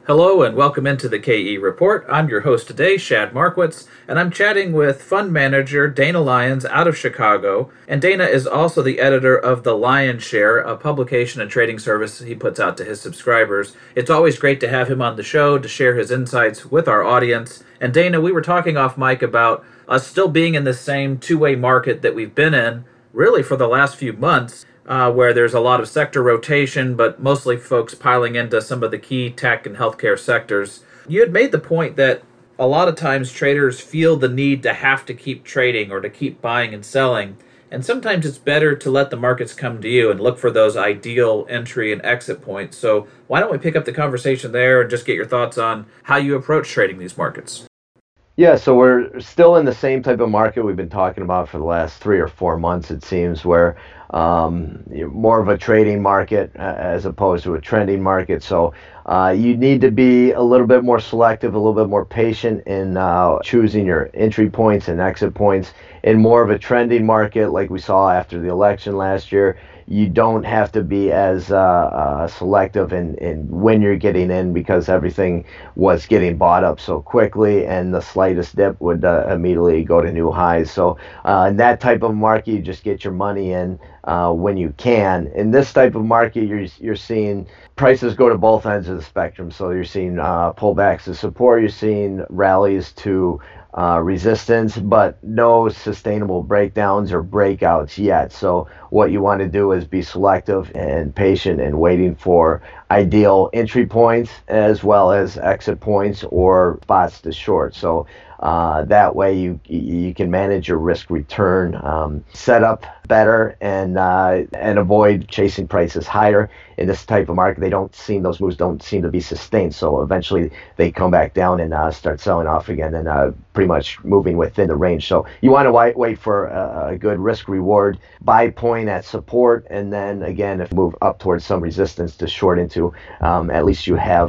Hello and welcome into the KE Report. I'm your host today, Shad Markwitz, and I'm chatting with fund manager Dana Lyons out of Chicago. And Dana is also the editor of The Lyons Share, a publication and trading service he puts out to his subscribers. It's always great to have him on the show to share his insights with our audience. And Dana, we were talking off mic about us still being in the same two-way market that we've been in really for the last few months. Where there's a lot of sector rotation, but mostly folks piling into some of the key tech and healthcare sectors. You had made the point that a lot of times traders feel the need to have to keep trading or to keep buying and selling, and sometimes it's better to let the markets come to you and look for those ideal entry and exit points. So why don't we pick up the conversation there and just get your thoughts on how you approach trading these markets? Yeah, so we're still in the same type of market we've been talking about for the last 3 or 4 months, it seems, where more of a trading market as opposed to a trending market. So you need to be a little bit more selective, a little bit more patient in choosing your entry points and exit points. In more of a trending market like we saw after the election last year, you don't have to be as selective in when you're getting in, because everything was getting bought up so quickly and the slightest dip would immediately go to new highs. So in that type of market, you just get your money in when you can. In this type of market, you're seeing prices go to both ends of the spectrum. So you're seeing pullbacks to support, you're seeing rallies to resistance, but no sustainable breakdowns or breakouts yet. So what you want to do is be selective and patient and waiting for ideal entry points as well as exit points or spots to short. So that way you can manage your risk return, set up better, and avoid chasing prices higher. In this type of market, those moves don't seem to be sustained. So eventually they come back down and start selling off again and pretty much moving within the range. So you want to wait for a good risk reward buy point at support, and then again, if you move up towards some resistance to short into, at least you have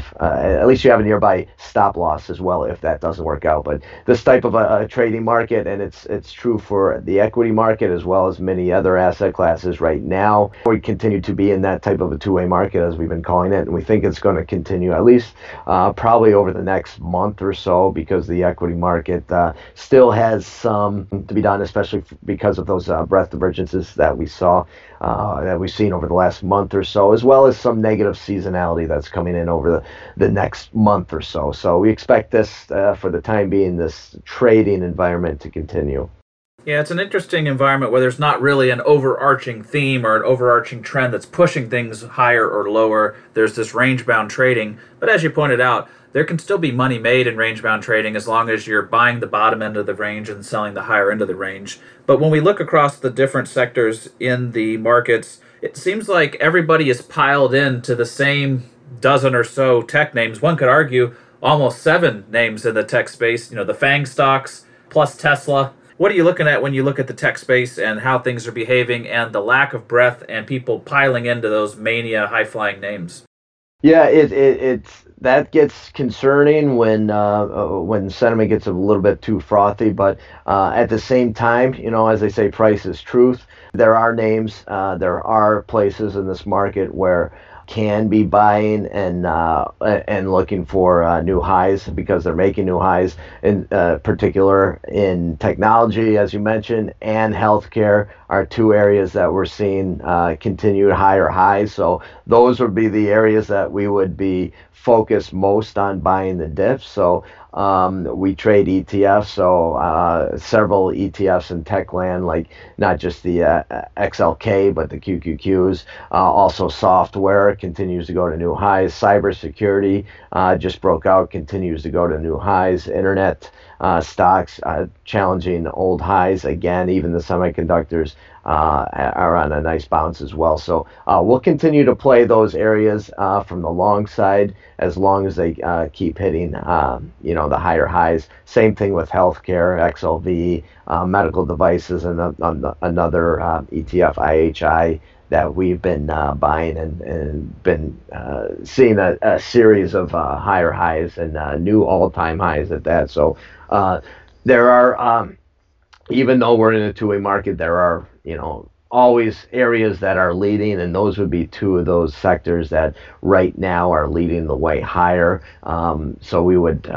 a nearby stop loss as well if that doesn't work out. But this type of a trading market, and it's true for the equity market as well as many other asset classes right now, we continue to be in that type of a two-way market as we've been calling it, and we think it's going to continue at least probably over the next month or so, because the equity market still has some to be done, especially because of those breadth divergences that we saw that we've seen over the last month or so, as well as some negative seasonality that's coming in over the next month or so. So we expect this for the time being, this trading environment to continue. Yeah, it's an interesting environment where there's not really an overarching theme or an overarching trend that's pushing things higher or lower. There's this range-bound trading. But as you pointed out, there can still be money made in range-bound trading as long as you're buying the bottom end of the range and selling the higher end of the range. But when we look across the different sectors in the markets, it seems like everybody is piled into the same dozen or so tech names. One could argue almost 7 names in the tech space, the FANG stocks plus Tesla. What are you looking at when you look at the tech space and how things are behaving and the lack of breadth and people piling into those mania high-flying names? Yeah, it's that gets concerning when sentiment gets a little bit too frothy. But at the same time, as they say, price is truth. There are names, there are places in this market where can be buying and looking for new highs, because they're making new highs, in particular in technology, as you mentioned, and healthcare are 2 areas that we're seeing continued higher highs. So those would be the areas that we would be focused most on buying the dips. So we trade ETFs, so several ETFs in Techland, like not just the XLK, but the QQQs. Also software continues to go to new highs. Cybersecurity just broke out, continues to go to new highs. Internet stocks challenging old highs again. Even the semiconductors are on a nice bounce as well. So we'll continue to play those areas from the long side as long as they keep hitting the higher highs. Same thing with healthcare, XLV, medical devices, and another ETF, IHI, that we've been buying and been seeing a series of higher highs and new all-time highs at that. So there are, even though we're in a two-way market, there are always areas that are leading, and those would be two of those sectors that right now are leading the way higher. So we would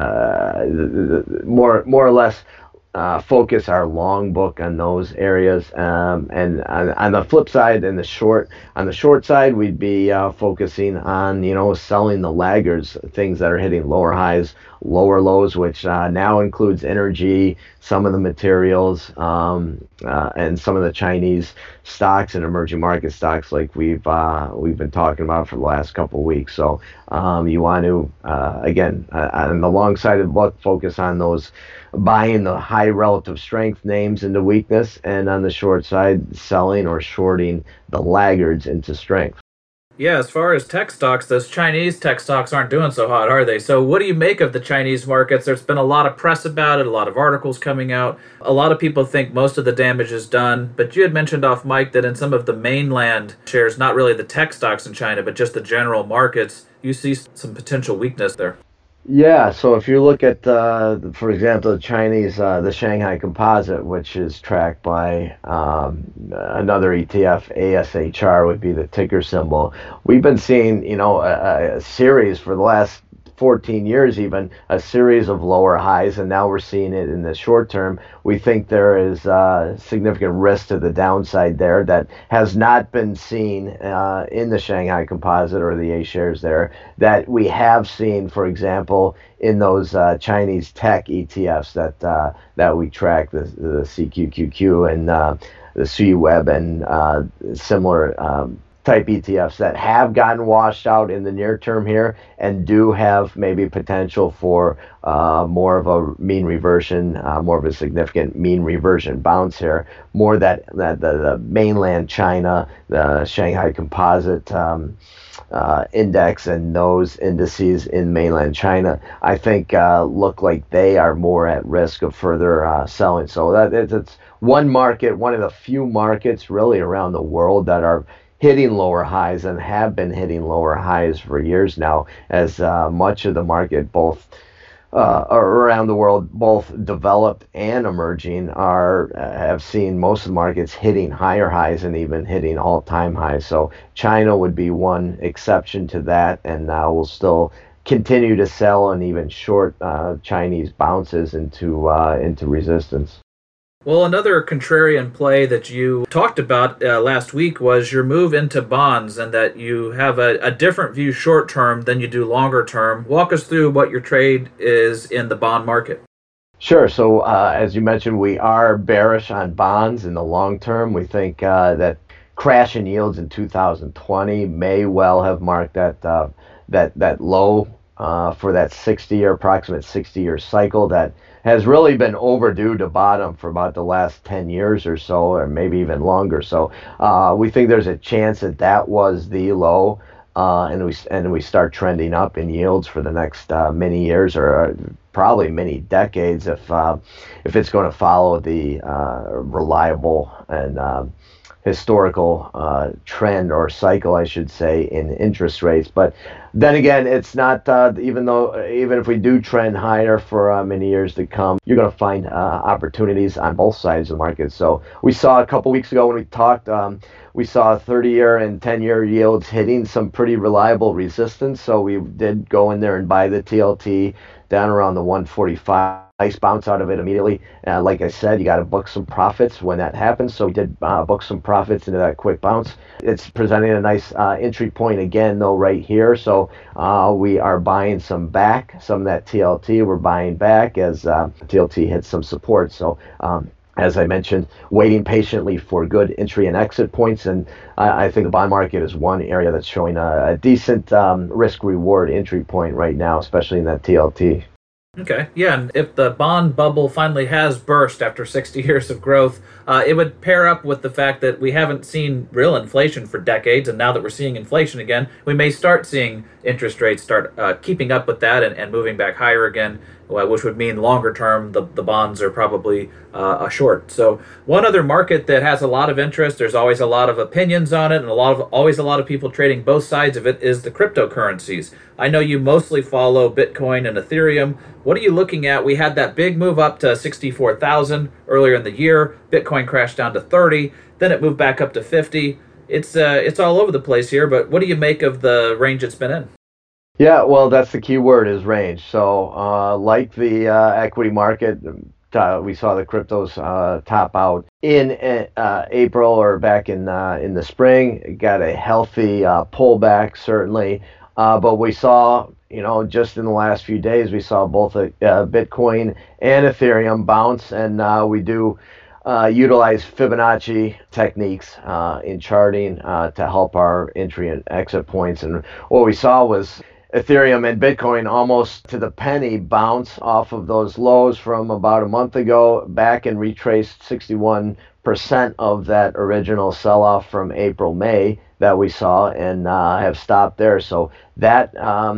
more or less focus our long book on those areas. And on the flip side, on the short side, we'd be focusing on, selling the laggards, things that are hitting lower highs, lower lows, which now includes energy, some of the materials, and some of the Chinese stocks and emerging market stocks, like we've been talking about for the last couple of weeks. So you want to again, on the long side of the book, focus on those buying the high relative strength names into weakness, and on the short side, selling or shorting the laggards into strength. Yeah, as far as tech stocks, those Chinese tech stocks aren't doing so hot, are they? So what do you make of the Chinese markets? There's been a lot of press about it, a lot of articles coming out. A lot of people think most of the damage is done, but you had mentioned off mic that in some of the mainland shares, not really the tech stocks in China, but just the general markets, you see some potential weakness there. Yeah, so if you look at, for example, the Chinese, the Shanghai Composite, which is tracked by another ETF, ASHR would be the ticker symbol. We've been seeing, a series for the last 14 years, even a series of lower highs, and now we're seeing it in the short term. We think there is significant risk to the downside there that has not been seen in the Shanghai Composite or the A shares there, that we have seen, for example, in those Chinese tech ETFs that we track, the CQQQ and the CUWEB and similar type ETFs that have gotten washed out in the near term here and do have maybe potential for more of a mean reversion, more of a significant mean reversion bounce here, more that the mainland China, the Shanghai Composite index and those indices in mainland China, I think look like they are more at risk of further selling. So it's one market, one of the few markets really around the world that are hitting lower highs and have been hitting lower highs for years now, as much of the market, both around the world, both developed and emerging, have seen most of the markets hitting higher highs and even hitting all-time highs. So China would be one exception to that, and now we'll still continue to sell and even short Chinese bounces into resistance. Well, another contrarian play that you talked about last week was your move into bonds, and that you have a different view short term than you do longer term. Walk us through what your trade is in the bond market. Sure. So as you mentioned, we are bearish on bonds in the long term. We think that crash in yields in 2020 may well have marked that low for that approximate 60-year cycle that has really been overdue to bottom for about the last 10 years or so, or maybe even longer. So we think there's a chance that was the low, and we start trending up in yields for the next many years, or probably many decades, if it's going to follow the reliable and historical trend or cycle, I should say, in interest rates. But then again, it's not, even if we do trend higher for many years to come, you're going to find opportunities on both sides of the market. So we saw a couple weeks ago when we talked, we saw 30-year and 10-year yields hitting some pretty reliable resistance. So we did go in there and buy the TLT down around the 145. Nice bounce out of it immediately. Like I said, you got to book some profits when that happens. So we did book some profits into that quick bounce. It's presenting a nice entry point again, though, right here. So we are buying some of that TLT. We're buying back as TLT hits some support. So as I mentioned, waiting patiently for good entry and exit points. And I think the bond market is one area that's showing a decent risk-reward entry point right now, especially in that TLT. Okay, yeah, and if the bond bubble finally has burst after 60 years of growth, it would pair up with the fact that we haven't seen real inflation for decades, and now that we're seeing inflation again, we may start seeing interest rates start keeping up with that and moving back higher again. which would mean longer term, the bonds are probably a short. So one other market that has a lot of interest, there's always a lot of opinions on it, and always a lot of people trading both sides of it, is the cryptocurrencies. I know you mostly follow Bitcoin and Ethereum. What are you looking at? We had that big move up to 64,000 earlier in the year. Bitcoin crashed down to 30, then it moved back up to 50. It's all over the place here, but what do you make of the range it's been in? Yeah, well, that's the key word is range. So, like the equity market, we saw the cryptos top out in April or back in the spring. It got a healthy pullback, certainly, but we saw, just in the last few days, we saw both Bitcoin and Ethereum bounce, and we do utilize Fibonacci techniques in charting to help our entry and exit points. And what we saw was Ethereum and Bitcoin almost to the penny bounce off of those lows from about a month ago back and retraced 61% of that original sell-off from April, May that we saw, and have stopped there. So that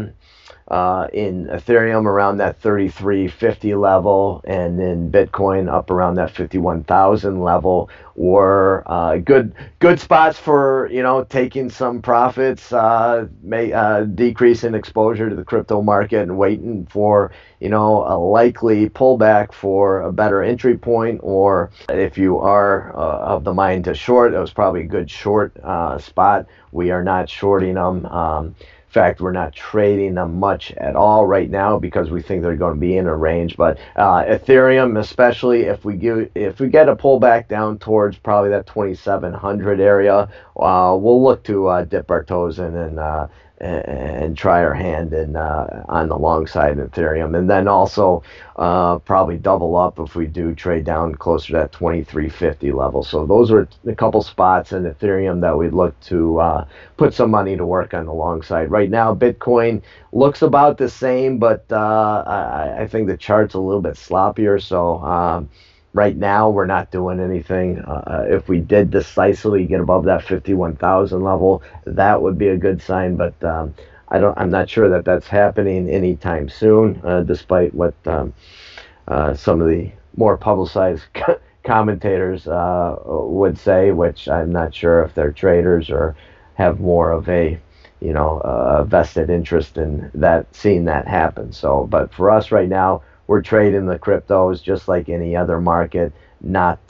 in Ethereum around that 3350 level, and in Bitcoin up around that 51,000 level were good spots for taking some profits, decrease in exposure to the crypto market, and waiting for a likely pullback for a better entry point. Or if you are of the mind to short, it was probably a good short spot. We are not shorting them. In fact, we're not trading them much at all right now because we think they're going to be in a range. But Ethereum, especially if we get a pullback down towards probably that 2,700 area, we'll look to dip our toes in and try our hand in on the long side in Ethereum, and then also probably double up if we do trade down closer to that 2350 level. So those are a couple spots in Ethereum that we'd look to put some money to work on the long side. Right now, Bitcoin looks about the same, but I think the chart's a little bit sloppier. So right now, we're not doing anything. If we did decisively get above that 51,000 level, that would be a good sign. But I'm not sure that that's happening anytime soon, despite what some of the more publicized commentators would say, which I'm not sure if they're traders or have more of a vested interest in that, seeing that happen. So, but for us right now, we're trading the cryptos just like any other market, not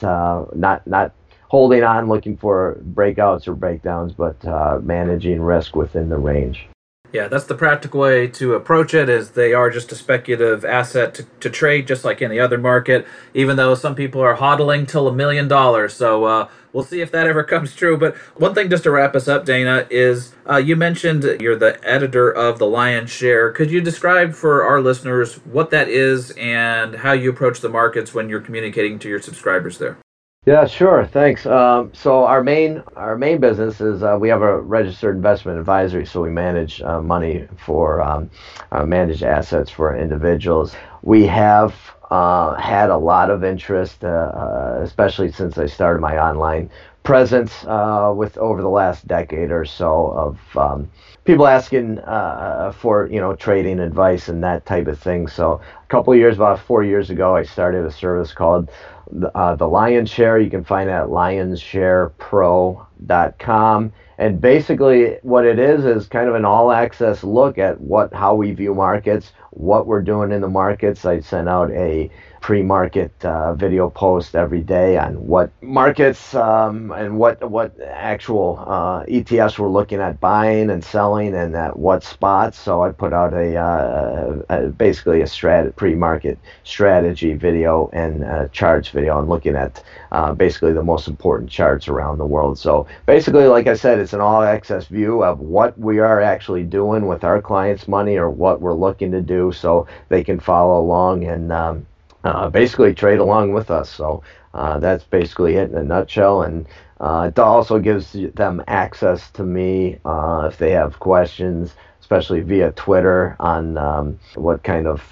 holding on, looking for breakouts or breakdowns, but managing risk within the range. Yeah, that's the practical way to approach it, is they are just a speculative asset to trade just like any other market, even though some people are hodling till $1 million. So we'll see if that ever comes true. But one thing just to wrap us up, Dana, is you mentioned you're the editor of the Lion's Share. Could you describe for our listeners what that is and how you approach the markets when you're communicating to your subscribers there? Yeah, sure. Thanks. So our main business is we have a registered investment advisory, so we manage money for managed assets for individuals. We have had a lot of interest, especially since I started my online presence with over the last decade or so, of people asking for trading advice and that type of thing. So a couple of years, about 4 years ago, I started a service called the Lion's Share. You can find it at lionsharepro.com. And basically what it is kind of an all-access look at how we view markets, what we're doing in the markets. I send out a pre-market video post every day on what markets and what actual ETFs we're looking at buying and selling and at what spots. So I put out basically a pre-market strategy video and charts video. I'm looking at basically the most important charts around the world. So basically, like I said, it's an all-access view of what we are actually doing with our clients' money or what we're looking to do, so they can follow along and basically trade along with us. So that's basically it in a nutshell. And it also gives them access to me if they have questions, especially via Twitter, on what kind of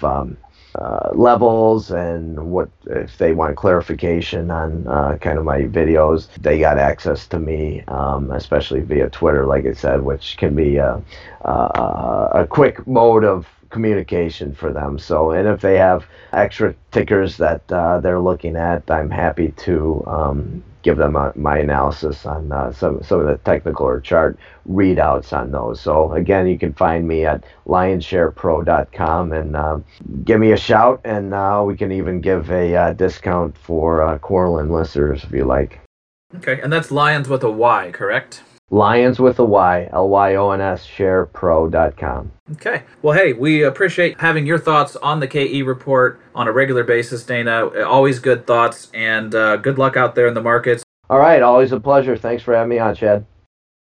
levels and what if they want clarification on kind of my videos. They got access to me, especially via Twitter, like I said, which can be a quick mode of communication for them. So, and if they have extra tickers that they're looking at, I'm happy to give them my analysis on some of the technical or chart readouts on those. So again, you can find me at lionsharepro.com and give me a shout, and we can even give a discount for Corlin listeners if you like. Okay, and that's Lions with a Y, correct? Lions with a Y, Lyons, sharepro.com. Okay. Well, hey, we appreciate having your thoughts on the KE report on a regular basis, Dana. Always good thoughts, and good luck out there in the markets. All right, always a pleasure. Thanks for having me on, Chad.